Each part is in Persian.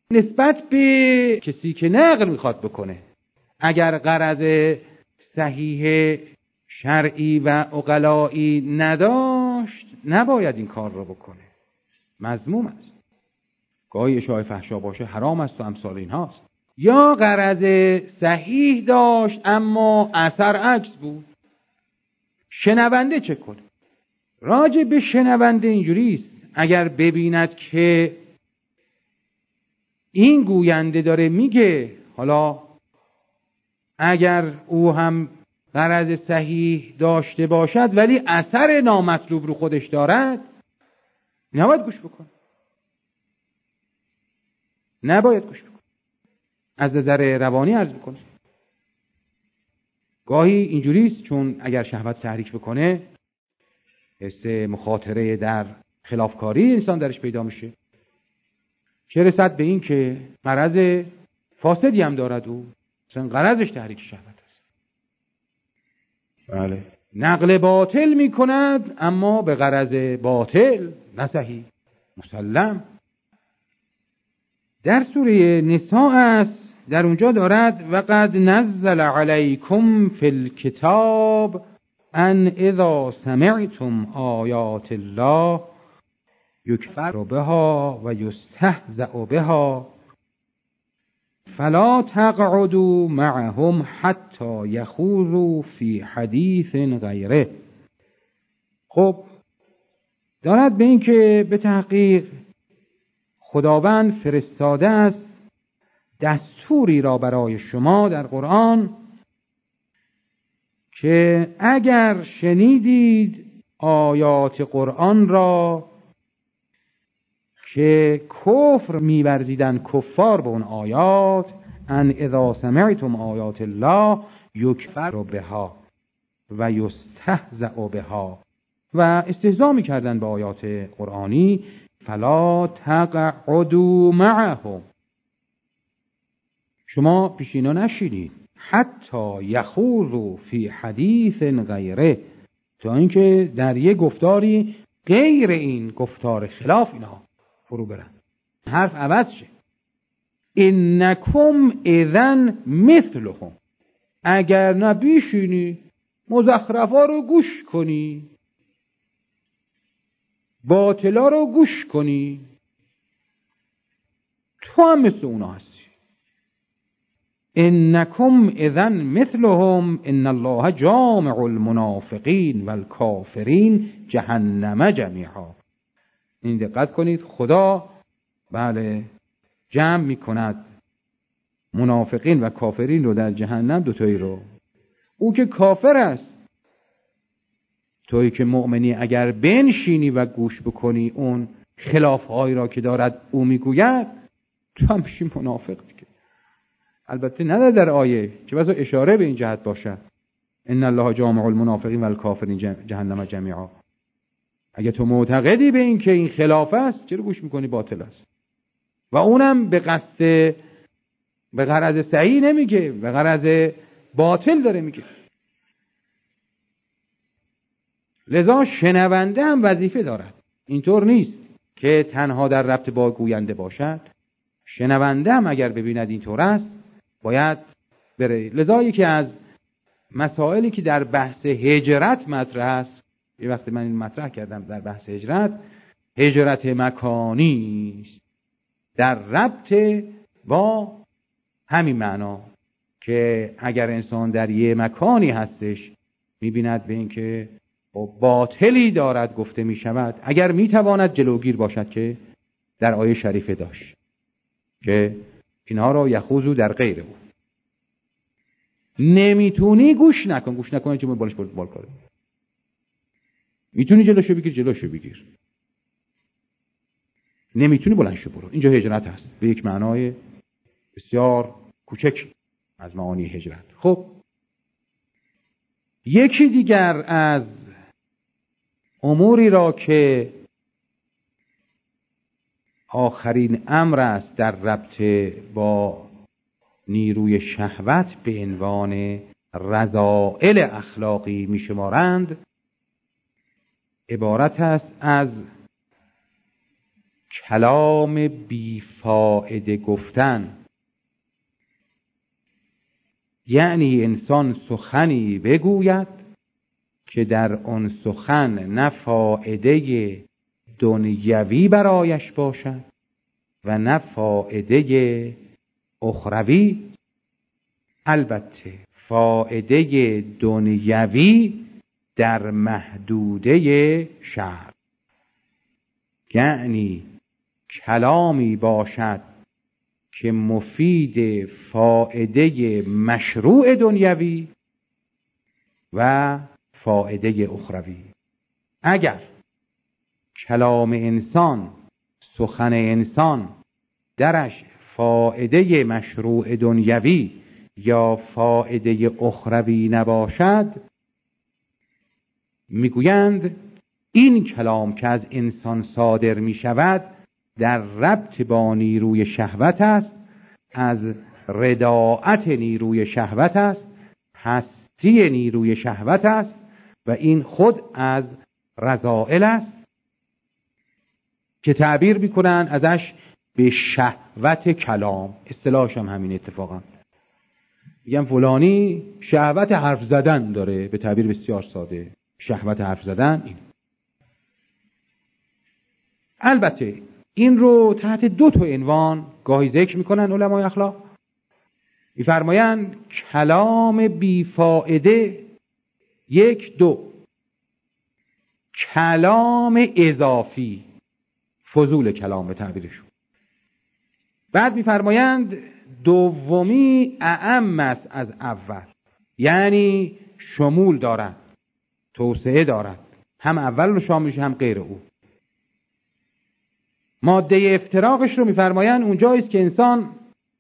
نسبت به کسی که نقل میخواد بکنه اگر غرض صحیح شرعی و عقلایی نداشت نباید این کار رو بکنه، مذموم است. گاهی اشاعه فحشا باشه حرام است و امثال این هاست. یا غرض صحیح داشت اما اثر عکس بود، شنونده چه کنه؟ راجع به شنونده اینجوری است اگر ببیند که این گوینده داره میگه، حالا اگر او هم غرض صحیح داشته باشد ولی اثر نامطلوب رو خودش دارد، نباید گوش بکن، نباید گوش بکن. از نظر روانی عرض بکن. گاهی اینجوری است چون اگر شهوت تحریک بکنه حس مخاطره در خلافکاری انسان درش پیدا میشه، چه رسد به این که غرض فاسدی هم دارد و مثلا غرضش تحریک شهوت است. بله، نقل باطل میکند اما به غرض باطل، نه صحیح، مسلم. در سوره نساء است، در اونجا دارد وقد نزل علیکم فی الکتاب ان اذا سمعتم آیات الله یکفر بها و یستهزأ بها فلا تقعدوا معهم حتی یخوضوا فی حدیث غیره. خب دارد به این که به تحقیق خداوند فرستاده است دستوری را برای شما در قرآن که اگر شنیدید آیات قرآن را که کفر می‌ورزیدند کفار به اون آیات، ان اذا سمعتم آیات الله یکفر بها و یستهزأ بها، و استهزا می‌کردند به آیات قرآنی، فلا تقعدوا معهم، شما پیش اینا نشینید، حتی یخوضوا فی حدیث غیره، تا اینکه در یک گفتاری غیر این گفتار خلاف اینا فرو برن، حرف عوض شه. انکم اذن مثلهم، اگر نبیشینی مزخرفا رو گوش کنی، باطلا رو گوش کنی، تو هم مثل اونا هستی. انکم اذن مثلهم ان الله جامع المنافقین والکافرین جهنم جمیعا. این دقت کنید، خدا بله جمع میکند منافقین و کافرین رو در جهنم، دوتایی رو. او که کافر است، تویی که مؤمنی اگر بنشینی و گوش بکنی اون خلافهایی را که دارد او میگوید، تو هم بشی منافق دیگه. البته نه در آیه، چه بسا اشاره به این جهت باشد ان الله جامع المنافقین والکافرین جهنم جمیعا. اگه تو معتقدی به این که این خلاف است، چرا گوش میکنی باطل است؟ و اونم به قصد، به غرض صحیح نمیگه، به غرض باطل داره میگه. لذا شنونده هم وظیفه دارد، اینطور نیست که تنها در ربط با گوینده باشد، شنونده هم اگر ببیند اینطور است باید بره. لذا یکی از مسائلی که در بحث هجرت مطرح است، یه وقتی من این مطرح کردم در بحث هجرت، هجرت مکانی است، در ربط با همین معنا که اگر انسان در یه مکانی هستش میبیند به این که باطلی دارد گفته میشود، اگر میتواند جلوگیر باشد که در آیه شریفه داشت که اینها را یخوضوا در غیر او. نمیتونی گوش نکن، گوش نکنی چه بالش بال کاره. میتونی جلوشو بگیر، جلوشو بگیر. نمیتونی بلندشو برو. اینجا هجرت هست به یک معنای بسیار کوچک از معانی هجرت. خب یکی دیگر از اموری را که آخرین امر است در ربط با نیروی شهوت به عنوان رذائل اخلاقی میشمارند، عبارت است از کلام بیفائده گفتن، یعنی انسان سخنی بگوید که در آن سخن نه فایده دنیوی برایش باشد و نه فایده اخروی. البته فایده دنیوی در محدوده شرع، یعنی کلامی باشد که مفید فایده مشروع دنیوی و فایده اخروی. اگر کلام انسان، سخن انسان درش فایده مشروع دنیوی یا فایده اخروی نباشد، میگویند این کلام که از انسان صادر می شود در ربط با نیروی شهوت است، از رداعت نیروی شهوت است، هستی نیروی شهوت است و این خود از رذائل است که تعبیر میکنن ازش به شهوت کلام. اصطلاحش هم همین اتفاقا. میگن فلانی شهوت حرف زدن داره، به تعبیر بسیار ساده شهوت حرف زدن. این البته این رو تحت دو تا عنوان گاهی ذکر میکنن علمای اخلاق. میفرمایند کلام بیفائده، یک. دو، کلام اضافی، فضول کلام به تعبیرشون. بعد میفرمایند دومی اعم است از اول، یعنی شمول دارد، توسعه دارد، هم اول رو شامل میشه هم غیر او. ماده افتراقش رو میفرمایند اونجایی است که انسان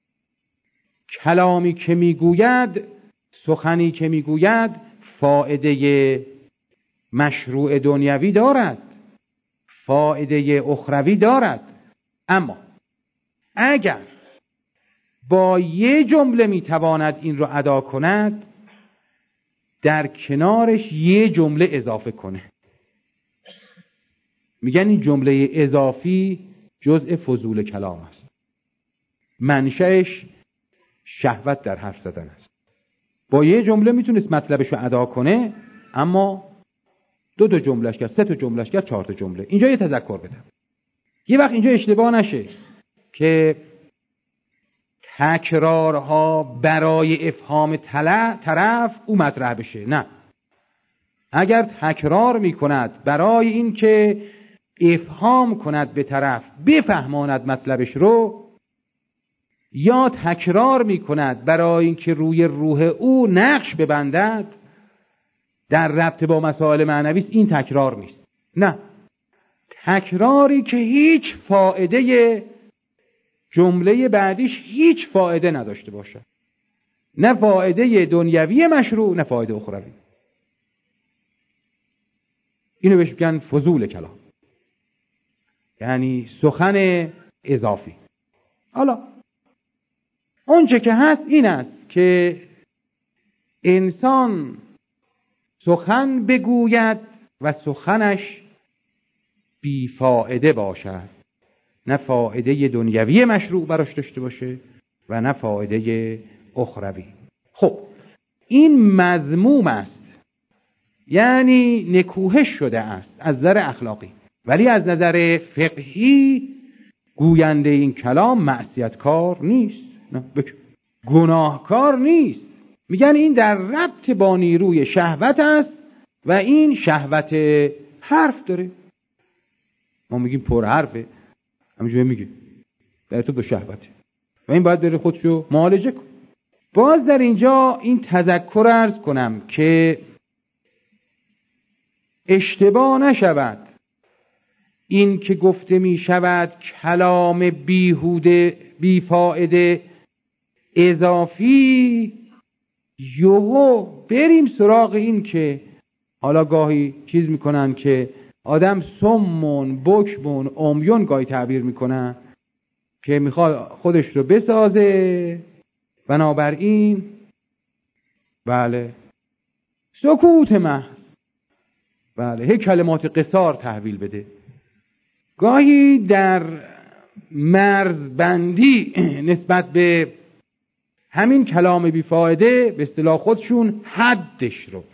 کلامی که میگوید، سخنی که میگوید فایده مشروع دنیوی دارد، فایده اخروی دارد، اما اگر با یه جمله میتواند این رو ادا کند، در کنارش یه جمله اضافه کنه. میگن این جمله اضافی جزء فضول کلام است، منشأش شهوت در حرف زدن است. با یه جمله میتونست مطلبش رو ادا کنه، اما دو تا جملهش کرد، سه تا جملهش کرد، چهار تا جمله. اینجا یه تذکر بدم، یه وقت اینجا اشتباه نشه که تکرارها برای افهام طرف او مطرح بشه. نه، اگر تکرار میکند برای این که افهام کند به طرف، بفهماند مطلبش رو، یا تکرار میکند برای این که روی روح او نقش ببندد در ربط با مسائل معنوی، این تکرار نیست. نه، تکراری که هیچ فایده، جمله بعدیش هیچ فایده نداشته باشه، نه فایده دنیوی مشروع نه فایده اخروی. اینو بهش میگن فضول کلام، یعنی سخن اضافی. حالا اونچه که هست این است که انسان سخن بگوید و سخنش بیفایده باشد، نه فایده دنیوی مشروع براش داشته باشه و نه فایده اخروی. خب این مذموم است، یعنی نکوهش شده است از نظر اخلاقی، ولی از نظر فقهی گوینده این کلام معصیتکار نیست، نه گناهکار نیست. میگن این در ربط با نیروی شهوت است و این شهوت حرف داره. ما میگیم پر حرفه، همینجوری میگه در تو با شهوته و این باید بره خودشو معالجه کن. باز در اینجا این تذکر عرض کنم که اشتباه نشود این که گفته می شود کلام بیهوده بیفایده اضافی، یهو بریم سراغ این که حالا گاهی چیز میکنن که آدم سمون بکمون عمیون گاهی تعبیر میکنن که میخواد خودش رو بسازه، بنابراین بله سکوت محض، بله هی کلمات قصار تحویل بده. گاهی در مرزبندی نسبت به همین کلام بیفایده به اصطلاح خودشون حدش رو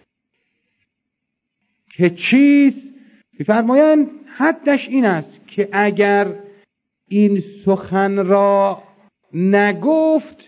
که چیز می‌فرمایند حدش این است که اگر این سخن را نگفت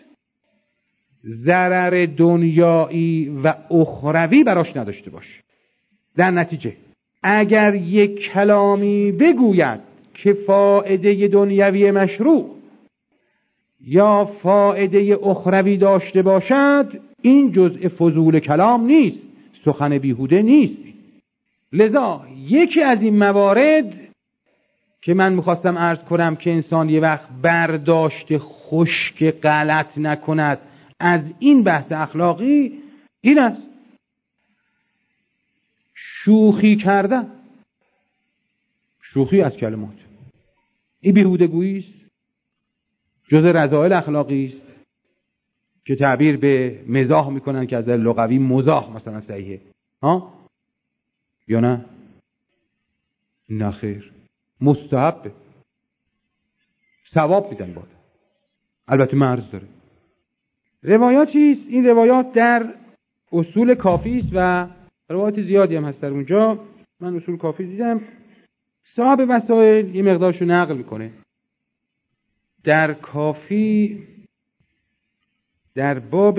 ضرر دنیایی و اخروی براش نداشته باشه. در نتیجه اگر یک کلامی بگوید که فایده دنیوی مشروع یا فایده اخروی داشته باشد، این جزء فضول کلام نیست، سخن بیهوده نیست. لذا یکی از این موارد که من میخواستم عرض کنم که انسان یه وقت برداشت خشک غلط نکند از این بحث اخلاقی این است: شوخی کردن. شوخی از کلمات این بیهودگویی است، جزء رذائل اخلاقی است که تعبیر به مزاح میکنن که از لغوی مزاح مثلا صحیحه یا نه؟ نه خیر، مستحبه، ثواب میدن باید، البته مرز داره. روایاتی است، این روایات در اصول کافی است و روایات زیادی هم هست در اونجا. من اصول کافی دیدم، صاحب وسائل یه مقدارشو نقل میکنه. در کافی در باب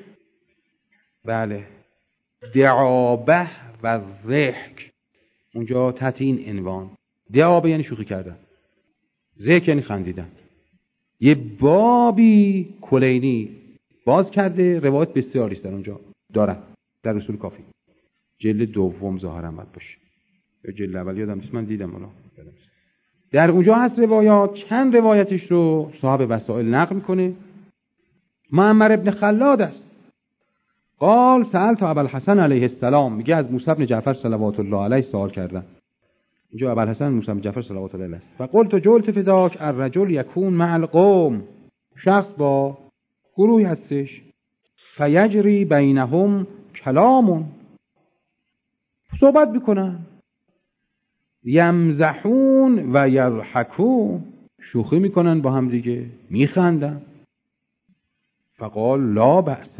دعابه و ضحک، اونجا تحت این عنوان، دعابه یعنی شوخی کردن، ضحک یعنی خندیدن، یه بابی کلینی باز کرده. روایت بسیاری است در اونجا دارن در اصول کافی، جلد دوم ظاهرا باید باشه یا جلد اول، یادم نیست، من دیدم اونا. در اونجا هست روایات، چند روایتش رو صاحب وسائل نقل میکنه. معمر ابن خلاد است، قال سألت ابوالحسن علیه السلام، میگه از موسی بن جعفر صلوات الله علیه سوال کردم. اینجا ابوالحسن موسی بن جعفر صلوات الله علیه است. فقلت جلت فداک الرجل یکون مع القوم، شخص با گروهی هستش، فیجری بینهم کلامون، صحبت میکنن، یمزحون و یضحکون، شوخی میکنن با هم دیگه، میخندن. فقال لا بأس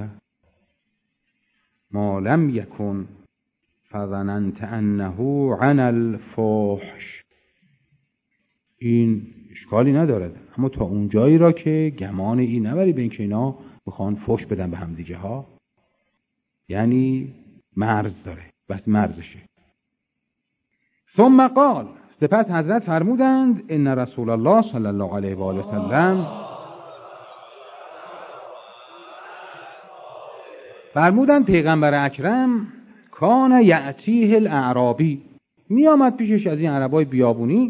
ما لم یکن فظننت انه عن الفحش، این اشکالی ندارد، اما تا اونجایی را که گمان این نبری به اینکه اینا بخوان فحش بدن به هم دیگه ها، یعنی مرز داره، بس مرزشه. ثم قال، سپس حضرت فرمودند ان رسول الله صلی الله علیه و آله وسلم، فرمودند پیغمبر اکرم، کان یأتیه الاعرابی، می آمد پیشش از این عربای بیابونی،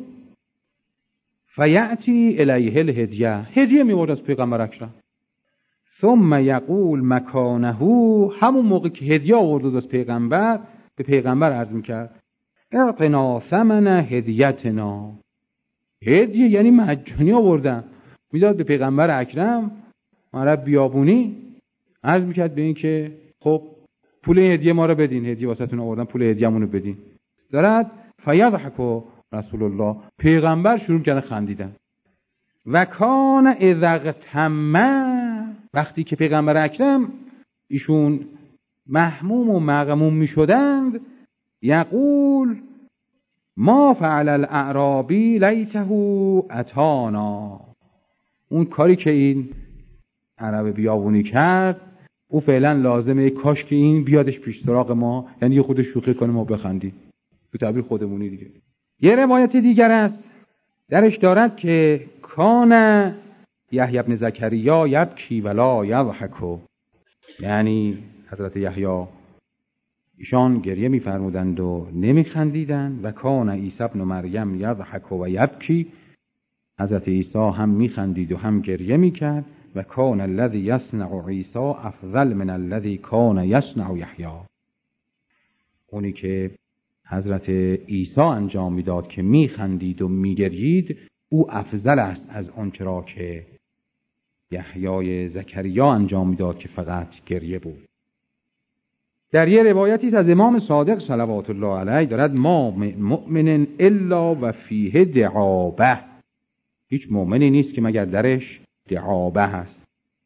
فیأتی الیه الهدیه، هدیه می آورد از پیغمبر اکرم. ثم یقول مکانه، همون موقع که هدیه آورد از پیغمبر، به پیغمبر عرض میکرد اعطنا ثمن هدیتنا، هدیه یعنی مجانی آوردن، میداد به پیغمبر اکرم. عرب بیابونی عرض میکرد به این که خب پول هدیه ما رو بدین، هدیه واسهتون آوردن، پول هدیه‌مون رو بدین. دارد فیضحک رسول الله، پیغمبر شروع کرد خندیدن. و کان اذا اغتم، وقتی که پیغمبر اکرم ایشون محموم و مغموم میشدند، یقول ما فعل الاعرابی لیته اتانا، اون کاری که این عرب بیابونی کرد او فعلا لازمه، کاش که این بیادش پیش سراغ ما، یعنی یه خودش شوخی کنه ما بخندیم، به تعبیر خودمونی دیگه. یه روایت دیگر است درش دارد که کان یحیی بن زکریا یبکی ولا یضحک، یعنی حضرت یحیی ایشان گریه می‌فرمودند و نمی‌خندیدند. و کان عیسی ابن مریم یضحک و یبکی، حضرت عیسی هم می‌خندید و هم گریه می‌کرد. و کان الذی یصنع عیسی افضل من الذی کان یصنع یحیی، اونی که حضرت عیسی انجام میداد که می‌خندید و می‌گرید، او افضل است از آن چرا که یحیی زکریا انجام میداد که فقط گریه بود. در یه روایتی از امام صادق صلوات الله علیه دارد ما مؤمن الا و فیه دعابه، هیچ مؤمنی نیست که مگر درش دعابه هست.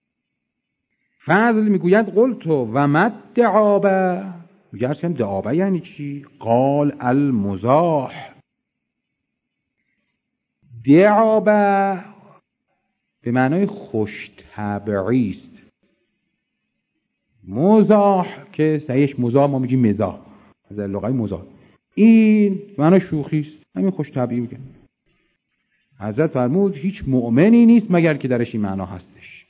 فضل میگوید قلت و مد دعابه، میگه دعابه یعنی چی؟ قال المزاح. دعابه به معنای خوش طبعی است. مزاح که صحیحش مزاح ما میگیم مزاح، از لغت مزاح، این معنای شوخی است، همین خوش طبعی میگن. حضرت فرمود هیچ مؤمنی نیست مگر که درش این معنا هستش.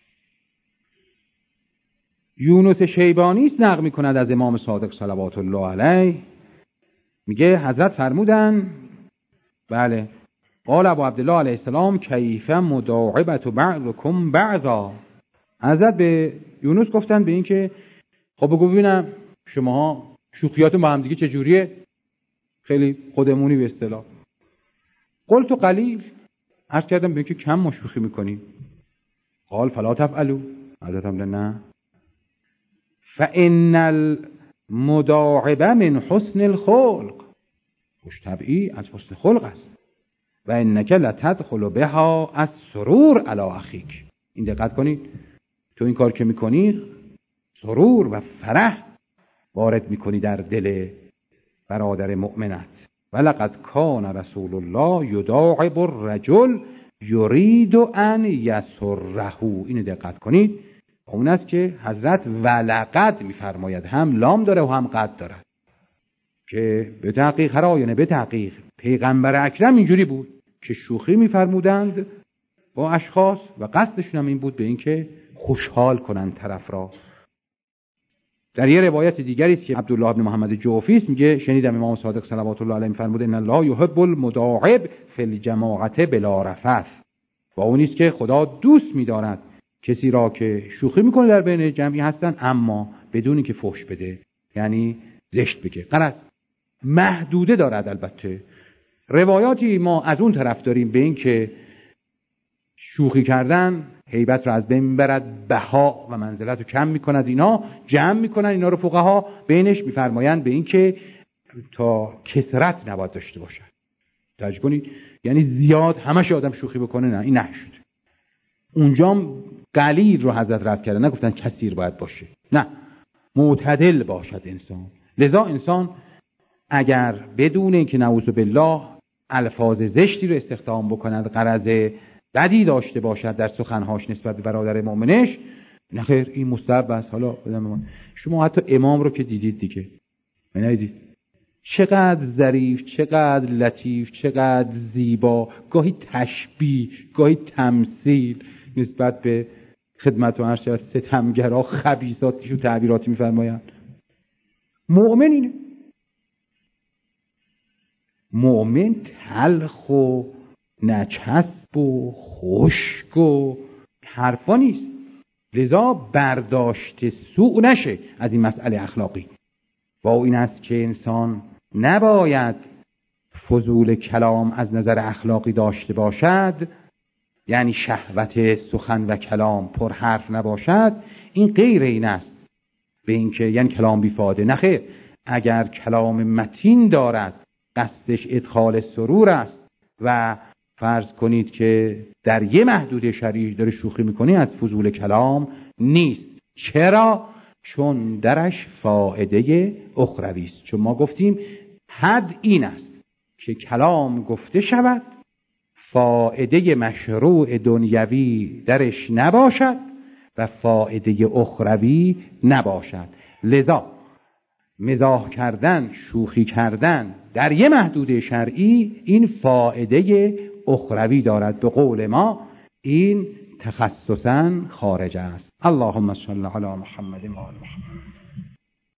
یونس شیبانی است نقل میکند از امام صادق صلوات الله علیه، میگه حضرت فرمودن بله قال ابو عبدالله علیه السلام کیف مداعبت بعضکم بعضا. حضرت به یونس گفتن به این که خب بگو ببینم شماها شوخیاتون با هم دیگه چجوریه؟ خیلی خودمونی به اصطلاح. قلت قلیل، عرض کردم به این که کم ما شوخی میکنیم. قال فلا تفعلوا، حضرت هم نه، فان المداعبه من حسن الخلق، خوش طبعی از حسن خلق است. و انک لتدخل بها السرور علی اخیک، این دقت کنید، تو این کار که میکنی سرور و فرح وارد میکنی در دل برادر مؤمنت. ولقد کان رسول الله یداعب الرجل یرید ان یسره، اینو دقت کنید، اون است که حضرت ولقد میفرماید، هم لام داره و هم قد داره، که به تحقیق هر آینه به تحقیق پیغمبر اکرم اینجوری بود که شوخی میفرمودند با اشخاص و قصدشون هم این بود به این که خوشحال کنند طرف را. در یه روایت دیگری است که عبدالله بن محمد جوفی است میگه شنیدم امام صادق صلوات الله علیه میفرمود ان الله یحب المداعب فی الجماعه بلا رفث، و اون است که خدا دوست می‌دارد کسی را که شوخی میکنه در بین جمعی هستن اما بدونی که فحش بده، یعنی زشت بگه. غرض محدوده دارد. البته روایاتی ما از اون طرف داریم به این که شوخی کردن هیبت رو از بین میبرد، بها و منزلت رو کم میکند، اینا جمع میکنن، اینا رو فقها بینش میفرمایند به این که تا کثرت نباید داشته باشد. توجه کنید، یعنی زیاد همش آدم شوخی بکنه، نه این نه شد. اونجا قلیل رو حضرت رد کردن، نگفتن کثیر باید باشه، نه معتدل باشد انسان. لذا انسان اگر بدون اینکه نعوذ بالله الفاظ زشتی رو استخدام بکند، غرض بدی داشته باشد در سخنهاش نسبت به برادر مؤمنش، نه خیر، این مستحب است. حالا شما حتی امام رو که دیدید دیگه، ندیدید چقدر ظریف، چقدر لطیف، چقدر زیبا، گاهی تشبیه، گاهی تمثیل نسبت به خدمت و عرش از ستمگرا خبیثاتیش و تعبیراتی میفرمایند. مؤمن اینه، مؤمن تلخ و نچسب و خشک و حرفا نیست. لذا برداشت سوء نشه از این مسئله اخلاقی. با این است که انسان نباید فضول کلام از نظر اخلاقی داشته باشد، یعنی شهوت سخن و کلام پر حرف نباشد. این غیر این است به این که یعنی کلام بیفاده، نه خیر، اگر کلام متین دارد قصدش ادخال سرور است و فرض کنید که در یه محدوده شرعی داره شوخی میکنی، از فضول کلام نیست. چرا؟ چون درش فائده اخروی است. چون ما گفتیم حد این است که کلام گفته شود، فائده مشروع دنیوی درش نباشد و فائده اخروی نباشد. لذا مزاح کردن، شوخی کردن در یه محدوده شرعی این فائده اخروی دارد. به قول ما این تخصصاً خارج است. اللهم صل علی محمد و آل محمد.